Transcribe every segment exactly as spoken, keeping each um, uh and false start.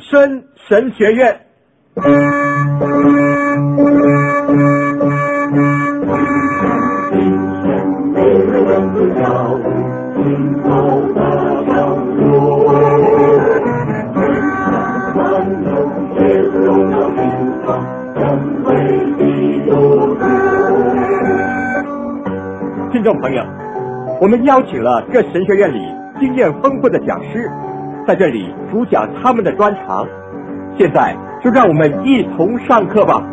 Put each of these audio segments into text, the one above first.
生神学院。听众朋友，我们邀请了各神学院里经验丰富的讲师，在这里主讲他们的专长。现在就让我们一同上课吧。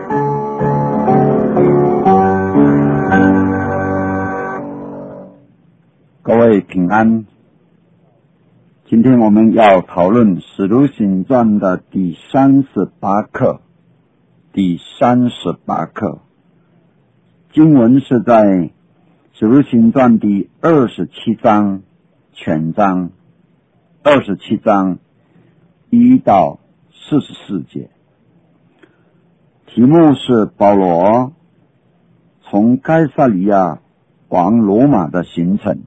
各位平安，今天我们要讨论《使徒行传》的第三十八课。第三十八课经文是在《使徒行传》第二十七章全章，二十七章一到四十四节。题目是保罗从该撒利亚往罗马的行程。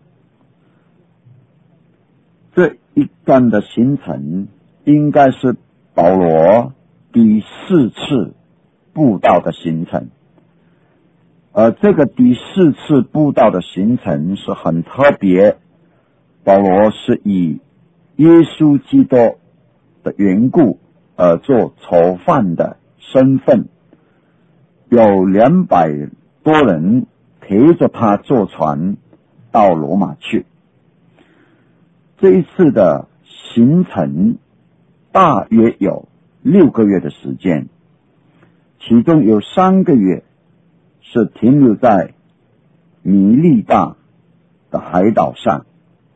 这一段的行程应该是保罗第四次布道的行程，而这个第四次布道的行程是很特别。保罗是以耶稣基督的缘故而做囚犯的身份，有两百多人陪着他坐船到罗马去。这一次的行程大约有六个月的时间，其中有三个月是停留在米利大的海岛上。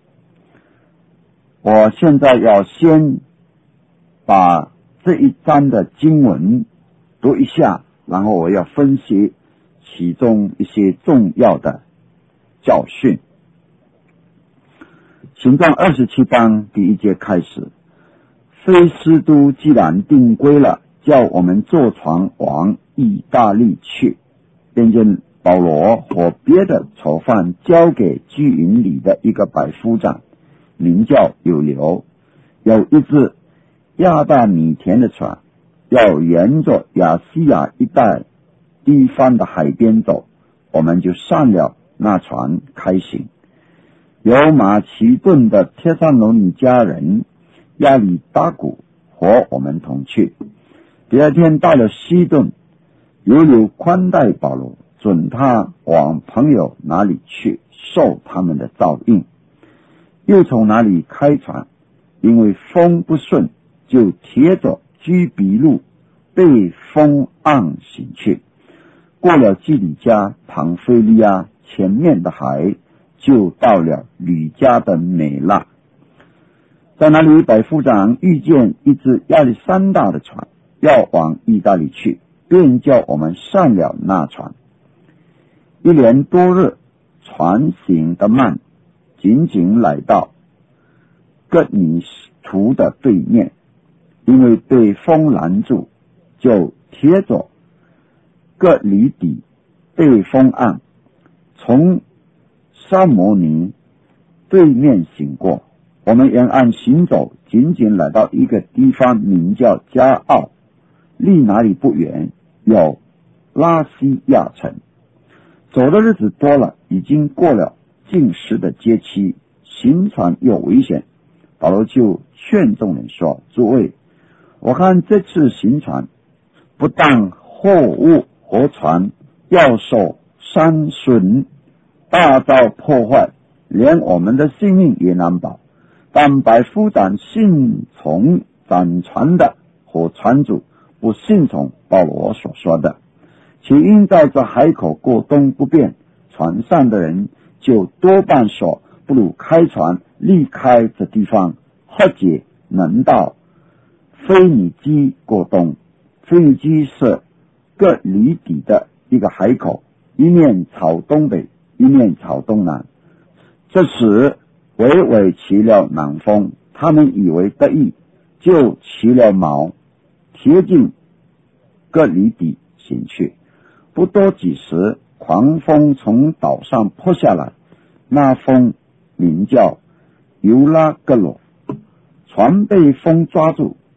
我现在要先把这一章的经文读一下，然后我要分析其中一些重要的教训。行传二十七章第一节开始，菲斯都既然定规了，叫我们坐船往意大利去，便将保罗和别的囚犯交给居营里的一个百夫长，名叫有流。有一只亚大米田的船，要沿着亚细亚一带地方的海边走，我们就上了那船开行。有马其顿的帖撒罗尼迦人亚里达古和我们同去。第二天到了西顿，有流宽待保罗，准他往朋友那里去，受他们的照应。又从那里开船，因为风不顺，就贴着居比路被风岸行去，过了基里加庞菲利亚前面的海，就到了吕家的美纳。在那里百夫长遇见一只亚历山大的船，要往意大利去，便叫我们上了那船。一连多日，船行得慢，仅仅来到哥尼图的对面，因为被风拦住，就贴着哥里底被风岸，从沙摩尼对面行过。我们沿岸行走，仅仅来到一个地方，名叫加奥，离那里不远，有拉西亚城。走的日子多了，已经过了禁食的节期，行船又危险。保罗就劝众人说：诸位，我看这次行船，不但货物和船要受伤损，大遭破坏，连我们的性命也难保。但百夫长信从掌船的和船主，不信从保罗所说的，其因在这海口过冬不便，船上的人就多半说，不如开船离开这地方，或者能到腓尼基过冬。腓尼基是各里底的一个海口，一面朝东北，一面朝东南。这时微微起了南风，他们以为得意，就起了锚，贴近各里底行去。不多几时，狂风从岛上扑下来，那风名叫尤拉格罗，船被风抓住，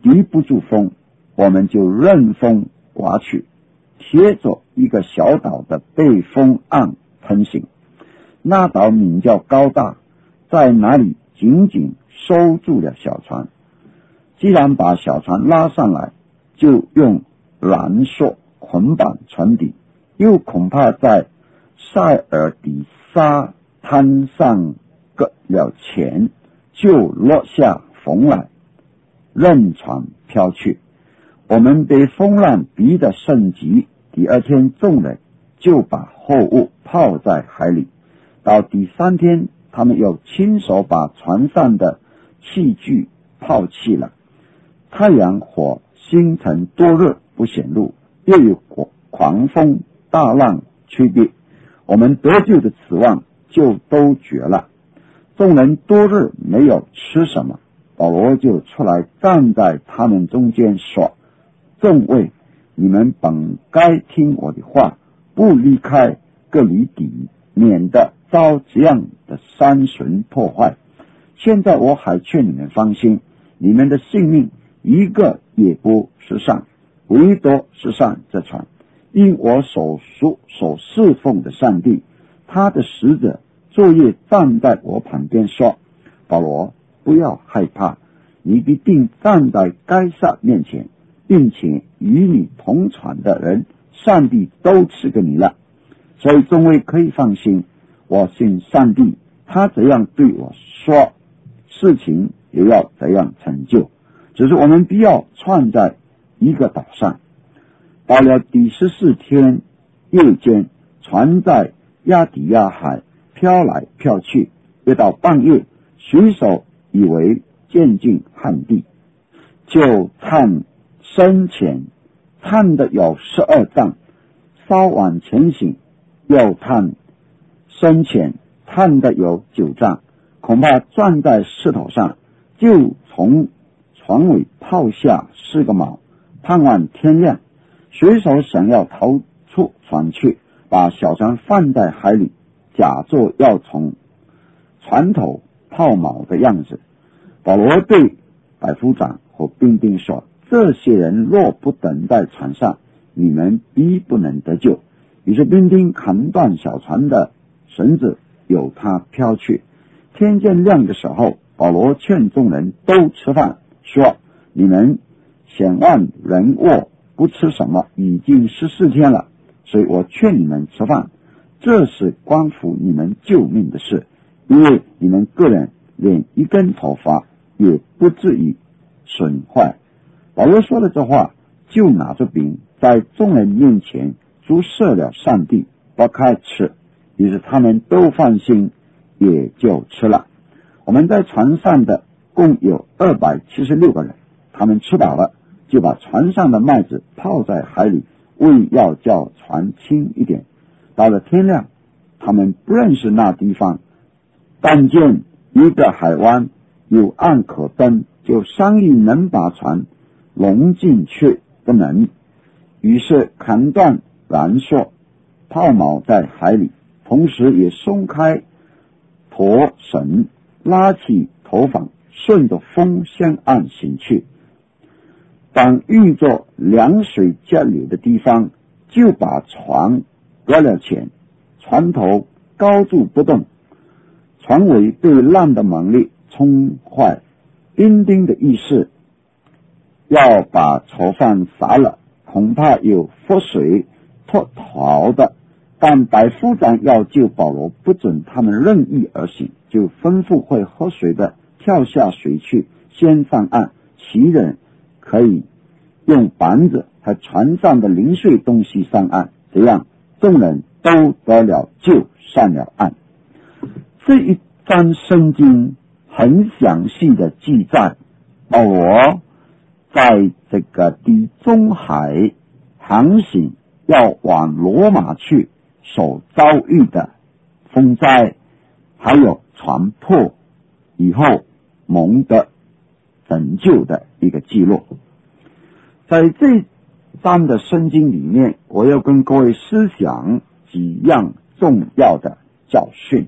敌不住风，我们就任风刮去，贴着一个小岛的背风岸喷行。那岛名叫高大，在那里紧紧收住了小船。既然把小船拉上来，就用缆索捆绑船底，又恐怕在塞尔底沙滩上搁了浅，就落下风来，任船飘去。我们被风浪逼得甚急，第二天众人就把货物泡在海里。到第三天，他们又亲手把船上的器具抛弃了。太阳或星辰多日不显露，又有狂风大浪吹逼，我们得救的指望就都绝了。众人多日没有吃什么，保罗就出来站在他们中间说：众位，你们本该听我的话，不离开各里底，免得遭这样的山神破坏。现在我还劝你们放心，你们的性命一个也不失丧，唯独失丧这船。因我所属所侍奉的上帝，他的使者昼夜站在我旁边说：保罗，不要害怕，你必定站在该撒面前，并且与你同船的人，上帝都赐给你了。所以众位可以放心，我信上帝，他怎样对我说，事情也要怎样成就。只是我们必要串在一个岛上。到了第十四天夜间，船在亚底亚海飘来飘去，约到半夜，水手以为渐近旱地，就探深浅，探的有十二丈，稍往前行，又探深浅，探的有九丈，恐怕撞在石头上，就从船尾抛下四个锚，盼望天亮。水手想要逃出船去，把小船放在海里，假作要从船头抛锚的样子。保罗对百夫长和兵丁说：这些人若不等在船上，你们必不能得救。于是兵丁砍断小船的绳子，由它飘去。天渐亮的时候，保罗劝众人都吃饭，说：你们千万人卧不吃什么，已经十四天了，所以我劝你们吃饭，这是关乎你们救命的事，因为你们个人连一根头发也不至于损坏。保罗说了这话，就拿着饼在众人面前注射了上帝，不开吃。于是他们都放心，也就吃了。我们在船上的共有二百七十六个人，他们吃饱了，就把船上的麦子泡在海里，为要叫船轻一点。到了天亮，他们不认识那地方，但见一个海湾，有岸可登，就商议能把船拢进去不能。于是砍断缆索，抛锚在海里，同时也松开驼绳，拉起头纺，顺着风向岸行去。当遇着凉水交流的地方，就把船搁了浅，船头高住不动，船尾被浪的猛烈冲坏。兵丁的意思要把囚犯杀了，恐怕有覆水脱逃的，但百夫长要救保罗，不准他们任意而行，就吩咐会喝水的跳下水去，先上岸，其人可以用板子和船上的零碎东西上岸，这样众人都得了救，上了岸。这一章圣经很详细的记载保罗在这个地中海航行要往罗马去所遭遇的风灾，还有船破以后蒙得拯救的一个记录。在这章的圣经里面，我要跟各位思想几样重要的教训。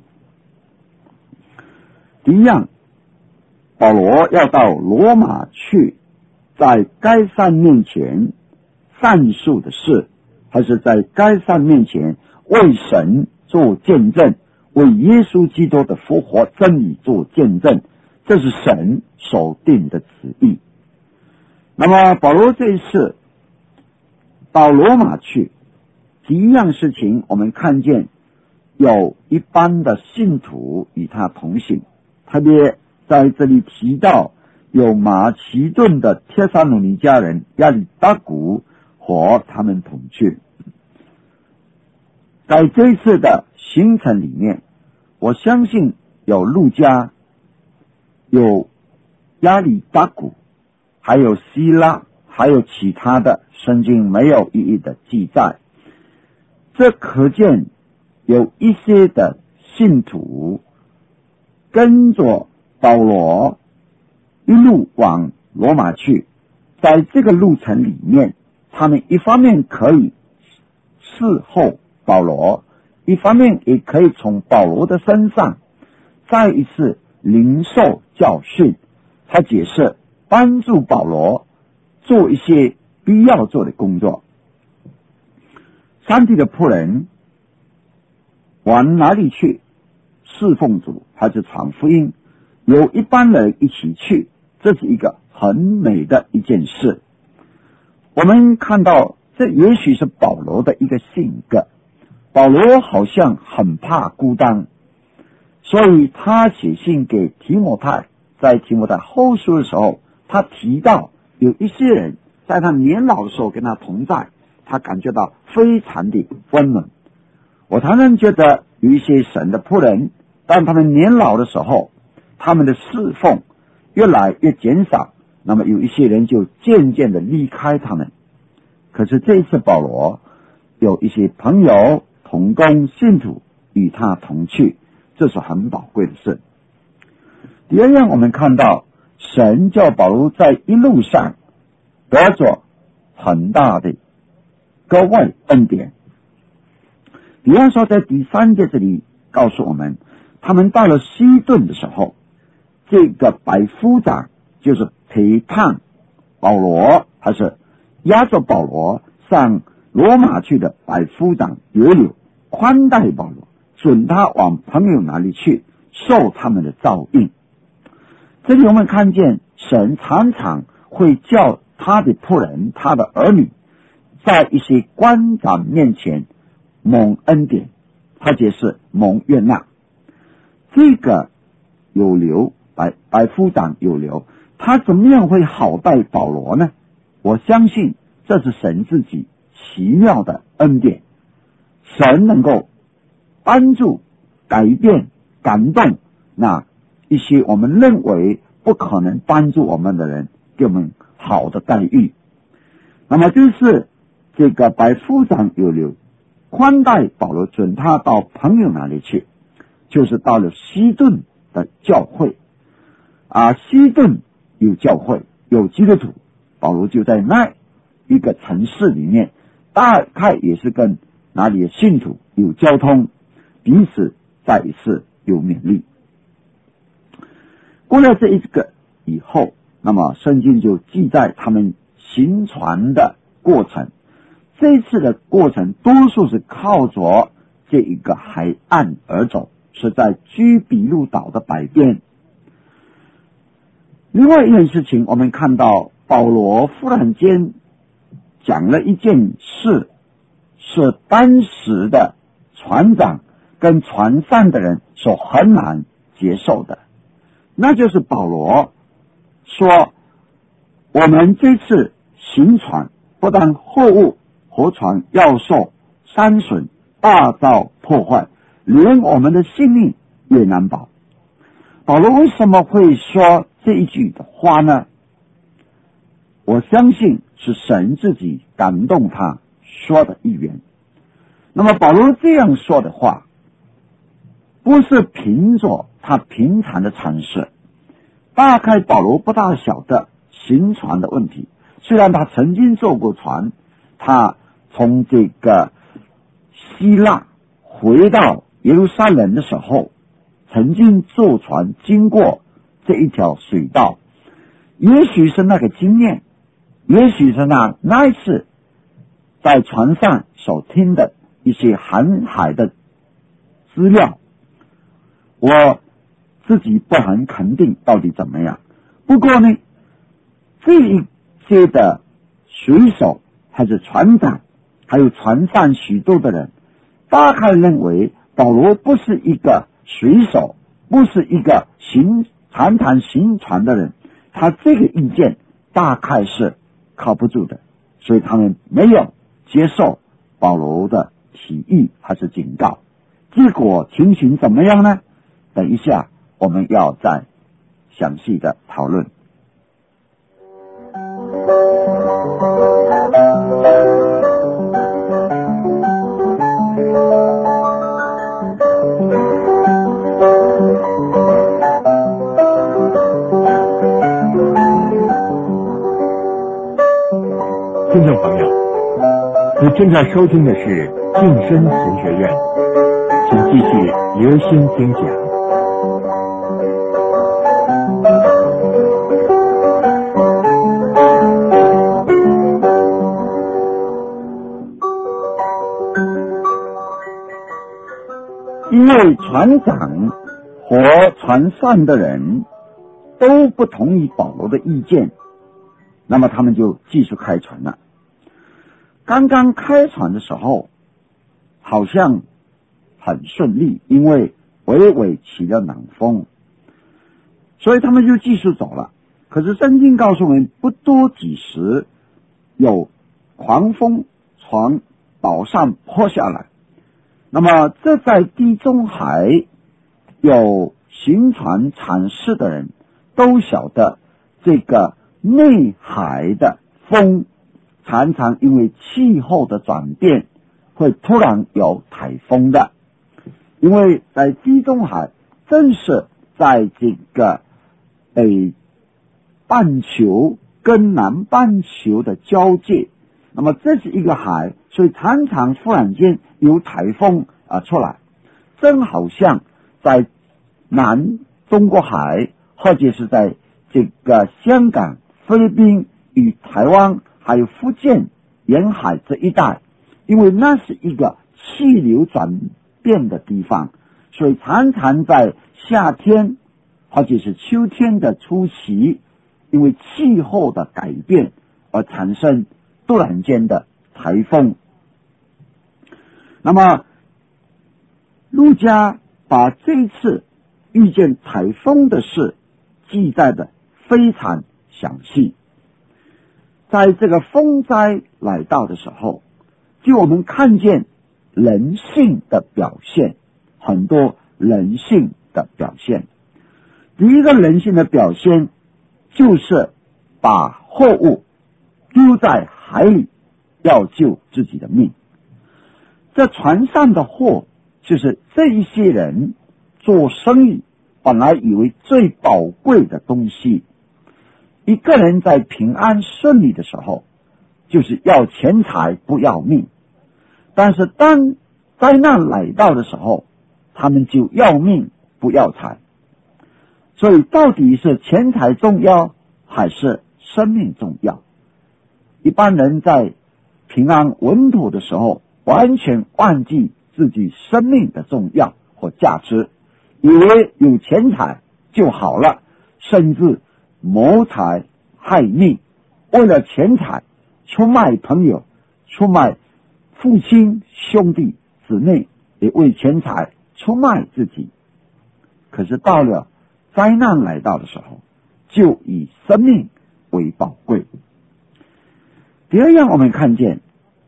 第一样，保罗要到罗马去在该散面前善述的事，还是在该散面前为神做见证，为耶稣基督的复活真理做见证，这是神所定的旨意。那么保罗这一次到罗马去，一样事情我们看见有一般的信徒与他同行，特别在这里提到有马其顿的帖撒罗尼迦人亚里达古和他们同去。在这一次的行程里面，我相信有路加，有亚里达古，还有希拉，还有其他的圣经没有一一的记载。这可见有一些的信徒跟着保罗一路往罗马去，在这个路程里面，他们一方面可以侍候保罗，一方面也可以从保罗的身上再一次领受教训。他解释帮助保罗做一些必要做的工作。上帝的仆人往哪里去侍奉主还是传福音，有一般人一起去，这是一个很美的一件事。我们看到这也许是保罗的一个性格，保罗好像很怕孤单，所以他写信给提摩太，在提摩太后书的时候，他提到有一些人在他年老的时候跟他同在，他感觉到非常的温暖。我常常觉得有一些神的仆人，当他们年老的时候，他们的侍奉越来越减少，那么有一些人就渐渐的离开他们。可是这一次保罗有一些朋友同工信徒与他同去，这是很宝贵的事。第二样，我们看到神叫保罗在一路上得着很大的格外恩典。比方说在第三节这里告诉我们，他们到了西顿的时候，这个百夫长就是陪伴保罗，还是押着保罗上罗马去的百夫长约留宽待保罗，准他往朋友那里去，受他们的照应。这里我们看见神常常会叫他的仆人，他的儿女在一些官长面前蒙恩典，他解释蒙悦纳。这个有留百百夫长有留，他怎么样会好待保罗呢？我相信这是神自己奇妙的恩典，神能够帮助改变感动那一些我们认为不可能帮助我们的人，给我们好的待遇。那么就是这个百夫长有留宽待保罗，准他到朋友那里去，就是到了西顿的教会啊。西顿有教会，有基督徒，保罗就在那一个城市里面，大概也是跟哪里的信徒有交通，彼此再一次有勉励。过了这一个以后，那么圣经就记载他们行船的过程。这一次的过程多数是靠着这一个海岸而走，是在居比路岛的北边。另外一件事情，我们看到保罗忽然间讲了一件事，是当时的船长跟船上的人所很难接受的，那就是保罗说，我们这次行船不但货物和船要受伤损，大遭破坏，连我们的性命也难保。保罗为什么会说这一句的话呢？我相信是神自己感动他说的一言。那么保罗这样说的话，不是凭着他平常的常识，大概保罗不大晓得行船的问题。虽然他曾经坐过船，他从这个希腊回到耶路撒冷的时候，曾经坐船经过这一条水道，也许是那个经验也许是那那一次在船上所听的一些航海的资料，我自己不很肯定到底怎么样。不过呢，这一些的水手还是船长，还有船上许多的人，大概认为保罗不是一个水手，不是一个行常常行船的人，他这个意见大概是靠不住的，所以他们没有接受保罗的提议还是警告。结果情形怎么样呢？等一下我们要再详细的讨论。 听众朋友，你正在收听的是晋升神学院，请继续留心听讲。 因为船长和船上的人都不同意保罗的意见，那么他们就继续开船了。刚刚开船的时候好像很顺利，因为微微起了冷风，所以他们就继续走了。可是圣经告诉我们，不多几时有狂风从岛上泼下来。那么这在地中海有行船尝试的人都晓得，这个内海的风常常因为气候的转变会突然有台风的。因为在地中海正是在这个北半球跟南半球的交界，那么这是一个海，所以常常忽然间有台风啊出来，正好像在南中国海或者是在这个香港、菲律宾与台湾还有福建沿海这一带，因为那是一个气流转变的地方，所以常常在夏天或者是秋天的初期，因为气候的改变而产生突然间的台风。那么路加把这一次遇见台风的事记载的非常详细。在这个风灾来到的时候，就我们看见人性的表现，很多人性的表现。第一个人性的表现就是把货物丢在海里，要救自己的命。这船上的货就是这一些人做生意本来以为最宝贵的东西。一个人在平安顺利的时候，就是要钱财不要命，但是当灾难来到的时候，他们就要命不要财。所以到底是钱财重要还是生命重要？一般人在平安稳妥的时候，完全忘记自己生命的重要或价值，以为有钱财就好了，甚至谋财害命，为了钱财出卖朋友，出卖父亲兄弟姊妹，也为钱财出卖自己。可是到了灾难来到的时候，就以生命为宝贵。第二样，我们看见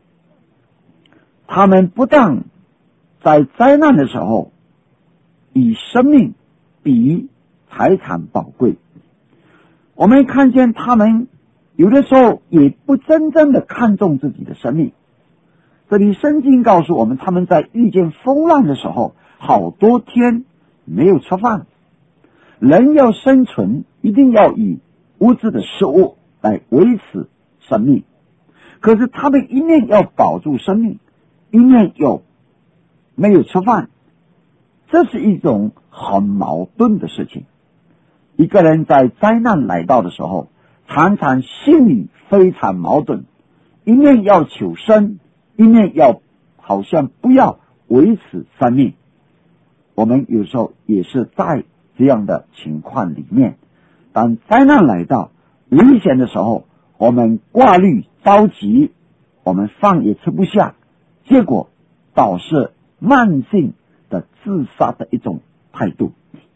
他们不但在灾难的时候以生命比财产宝贵，我们看见他们有的时候也不真正的看重自己的生命。这里圣经告诉我们，他们在遇见风浪的时候，好多天没有吃饭。人要生存，一定要以物质的食物来维持生命，可是他们一面要保住生命，一面又没有吃饭，这是一种很矛盾的事情。一个人在灾难来到的时候， 常常心里非常矛盾，一面要求生，一面要好像不要维持生命。我们有时候也是在这样的情况里面，当灾难来到危险的时候，我们挂虑着急，我们饭也吃不下，结果导致慢性的自杀的一种态度。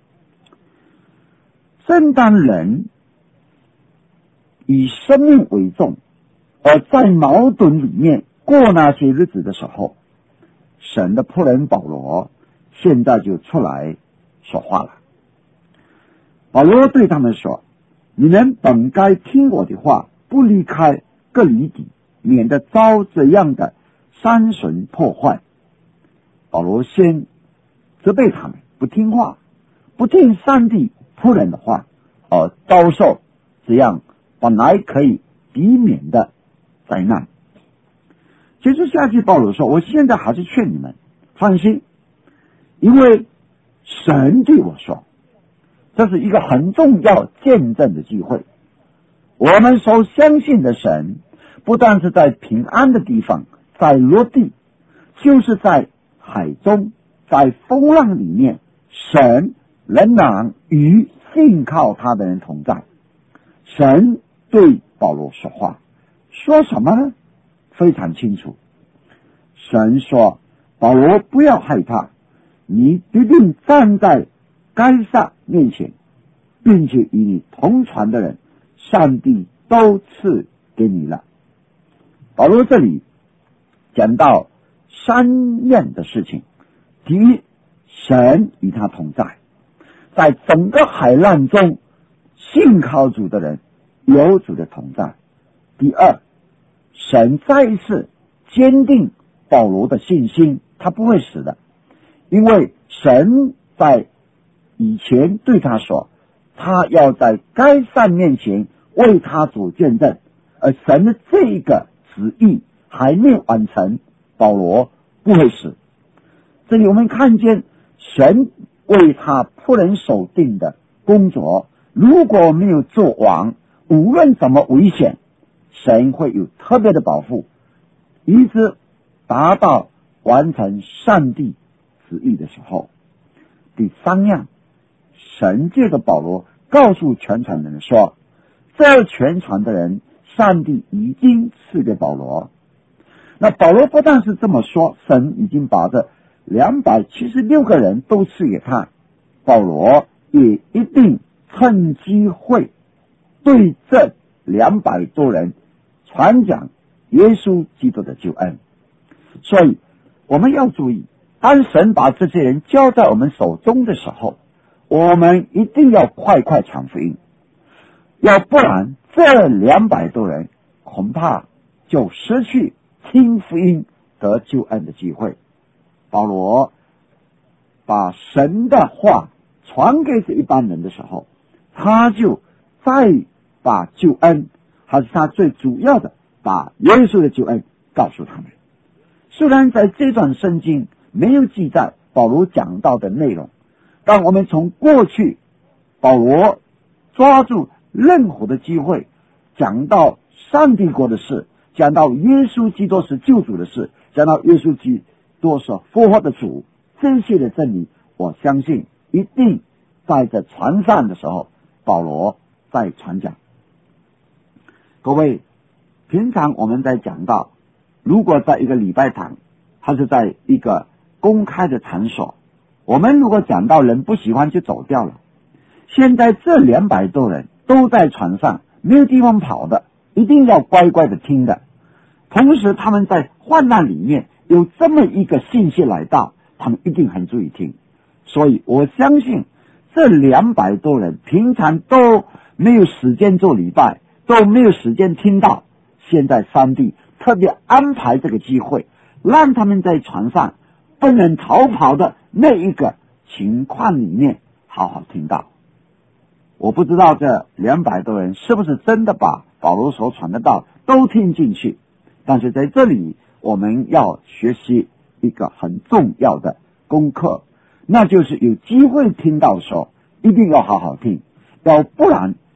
正当人以生命为重，而在矛盾里面过那些日子的时候，神的仆人保罗现在就出来说话了。保罗对他们说，你们本该听我的话，不离开各离底，免得遭这样的山神破坏。保罗先责备他们不听话，不听上帝仆人的话，而遭受这样本来可以避免的灾难。接着下去保罗说，我现在还是劝你们放心，因为神对我说，这是一个很重要见证的机会。我们所相信的神不但是在平安的地方，在落地，就是在海中，在风浪里面，神仍然与信靠他的人同在。神对保罗说话，说什么呢？非常清楚。神说，保罗不要害怕，你必定站在该撒面前，并且与你同船的人，上帝都赐给你了。保罗这里讲到三面的事情。第一，神与他同在，在整个海浪中信靠主的人有主的同在。第二，神再一次坚定保罗的信心，他不会死的，因为神在以前对他说，他要在该撒面前为他做见证，而神的这一个旨意还没有完成，保罗不会死。这里我们看见神为他仆人所定的工作，如果没有做完，无论怎么危险，神会有特别的保护，一直达到完成上帝旨意的时候。第三样，神借着保罗告诉全船的人说，这全船的人上帝已经赐给保罗。那保罗不但是这么说，神已经把这两百七十六个人都赐给他，保罗也一定趁机会对这两百多人传讲耶稣基督的救恩。所以我们要注意，当神把这些人交在我们手中的时候，我们一定要快快传福音，要不然这两百多人恐怕就失去听福音得救恩的机会。保罗把神的话传给这一般人的时候，他就再把救恩，还是他最主要的，把耶稣的救恩告诉他们。虽然在这段圣经没有记载保罗讲到的内容，但我们从过去保罗抓住任何的机会，讲到上帝国的事，讲到耶稣基督是救主的事，讲到耶稣基督是复活的主，这些的真理，我相信一定在这传上的时候，保罗在传讲。各位，平常我们在讲到，如果在一个礼拜堂，还是在一个公开的场所，我们如果讲到人不喜欢就走掉了。现在这两百多人都在船上，没有地方跑的，一定要乖乖的听的。同时他们在患难里面有这么一个信息来到，他们一定很注意听。所以我相信这两百多人平常都没有时间做礼拜，都没有时间听到，现在上帝特别安排这个机会，让他们在船上不能逃跑的那一个情况里面好好听到。我不知道这两百多人是不是真的把保罗所传的道都听进去，但是在这里我们要学习一个很重要的功课，那就是有机会听到说一定要好好听，要不然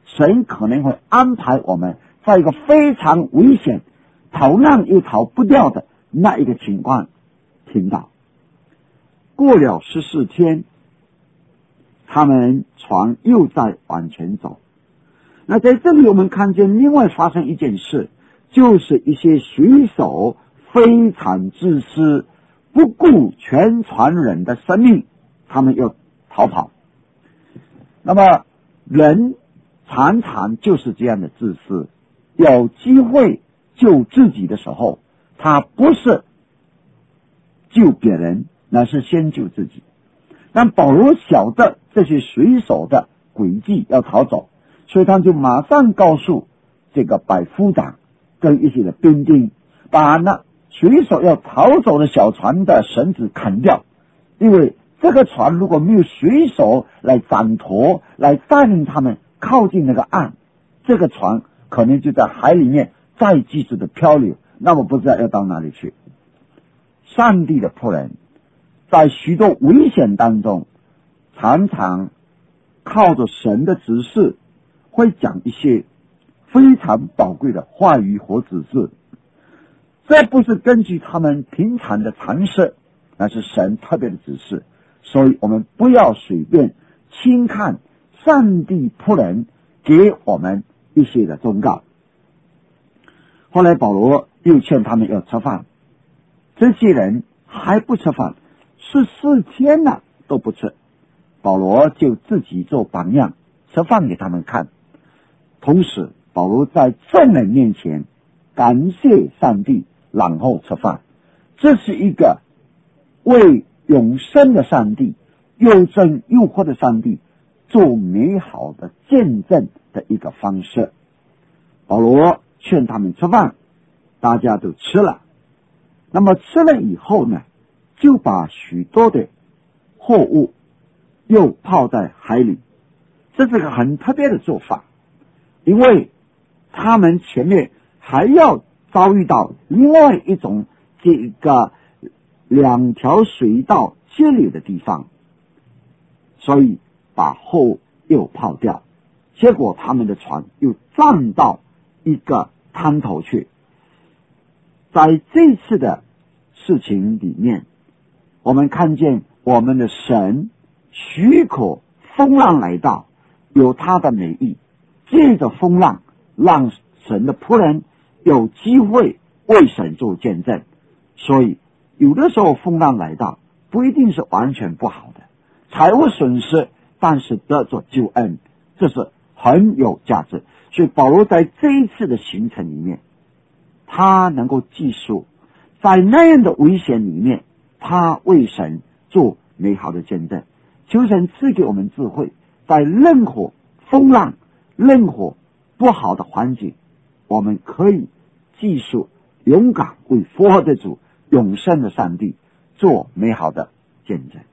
神可能会安排我们在一个非常危险、逃难又逃不掉的那一个情况听到。过了十四天，他们船又在往前走。那在这里我们看见另外发生一件事，就是一些水手非常自私，不顾全船人的生命，他们要逃跑。那么人常常就是这样的自私，有机会救自己的时候，他不是救别人，乃是先救自己。但保罗晓得这些水手的诡计要逃走，所以他就马上告诉这个百夫长跟一些的兵丁，把那水手要逃走的小船的绳子砍掉，因为这个船如果没有水手来掌舵，来带领他们靠近那个岸，这个船可能就在海里面再继续的漂流，那么不知道要到哪里去。上帝的仆人在许多危险当中，常常靠着神的指示，会讲一些非常宝贵的话语和指示。这不是根据他们平常的常识，那是神特别的指示。所以我们不要随便轻看上帝仆人给我们一些的忠告。后来保罗又劝他们要吃饭，这些人还不吃饭，十四天了都不吃。保罗就自己做榜样，吃饭给他们看。同时保罗在众人面前感谢上帝，然后吃饭。这是一个为永生的上帝，又真又活的上帝做美好的见证的一个方式。保罗劝他们吃饭，大家都吃了。那么吃了以后呢，就把许多的货物又泡在海里。这是个很特别的做法，因为他们前面还要遭遇到另外一种这个两条水道接流的地方，所以把货又泡掉。结果他们的船又撞到一个滩头去。在这次的事情里面，我们看见我们的神许可风浪来到，有他的美意，借着风浪让神的仆人有机会为神做见证。所以有的时候风浪来到不一定是完全不好的，财务损失但是得着救恩，这是很有价值。所以保罗在这一次的行程里面，他能够记述在那样的危险里面，他为神做美好的见证。求神赐给我们智慧，在任何风浪、任何不好的环境，我们可以记述勇敢为复活的主、永生的上帝做美好的见证。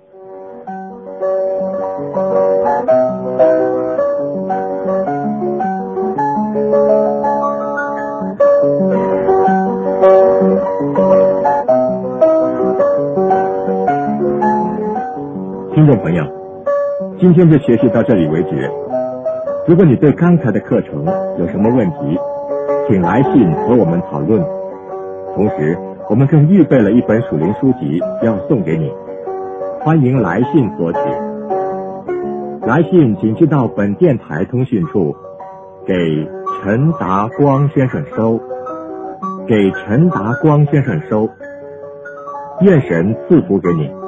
听众朋友，今天就学习到这里为止。如果你对刚才的课程有什么问题，请来信和我们讨论。同时我们更预备了一本属灵书籍要送给你，欢迎来信索取。来信请寄到本电台通讯处，给陈达光先生收，给陈达光先生收。愿神赐福给你。